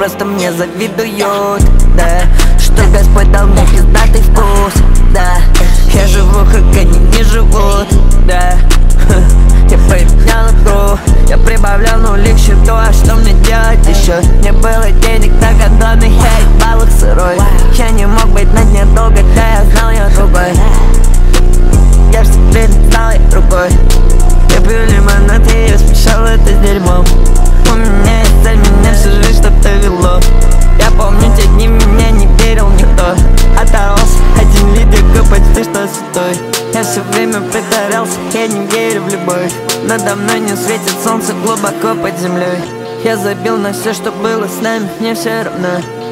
просто мне завидуют, да. Что Господь дал мне пиздатый вкус, да. Я живу, как они не живут, да. Я поменял игру, я прибавлял нули к счету, а что мне делать еще? Не было денег на гондоны, я ебал их сырой. Я не мог быть на дне долго, да я знал ее другой. Я ж теперь знал ее другой. Я пью лимонад, и я смешал это с дерьмом. У меня есть цель, меня всю жизнь что-то вело. Я помню те дни, мне не верил никто. Оторвался один видео, почти что святой. Я все время притворялся, я не верю в любовь. Надо мной не светит солнце глубоко под землей. Я забил на все, что было с нами, мне все равно.